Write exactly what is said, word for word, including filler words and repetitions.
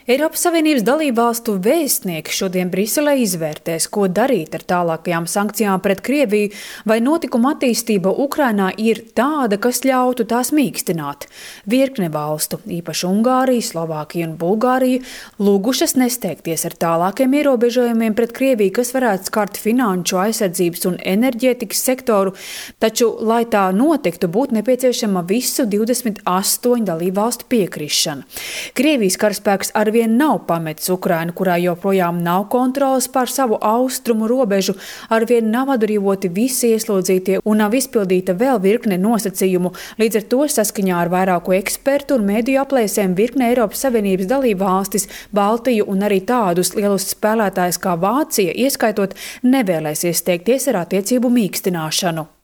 Eiropas Savienības dalībvalstu vēstnieki šodien Briselē izvērtēs, ko darīt ar tālākajām sankcijām pret Krieviju, vai notikuma attīstība Ukrainā ir tāda, kas ļautu tās mīkstināt. Virkne valstu, īpaši Ungārija, Slovākija un Bulgārija, lūgušas nesteigties ar tālākiem ierobežojumiem pret Krieviju, kas varētu skart finanšu, aizsardzības un enerģētikas sektoru, taču, lai tā notiktu, būtu nepieciešama visu divdesmit astoņu dalībvalstu piekrišana. Krievijas karaspēks arvien nav pametis Ukrainu, kurā joprojām nav kontrolas pār savu austrumu robežu, arvien nav atbrīvoti visi ieslodzītie un nav izpildīta vēl virkne nosacījumu. Līdz ar to saskaņā ar vairāku ekspertu un mediju aplēsēm virkne Eiropas Savienības dalībvalstis, Baltiju un arī tādus lielus spēlētājus kā Vācija, ieskaitot, nevēlēsies steigties ar attiecību mīkstināšanu.